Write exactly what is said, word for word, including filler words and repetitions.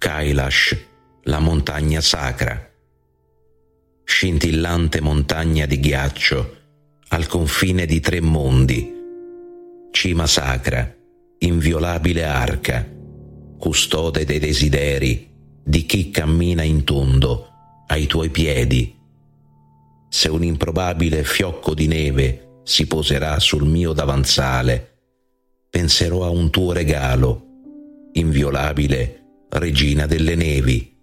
Kailash, la montagna sacra, scintillante montagna di ghiaccio al confine di tre mondi, cima sacra, inviolabile arca, custode dei desideri di chi cammina in tondo ai tuoi piedi. Se un improbabile fiocco di neve si poserà sul mio davanzale, penserò a un tuo regalo, inviolabile regina delle nevi.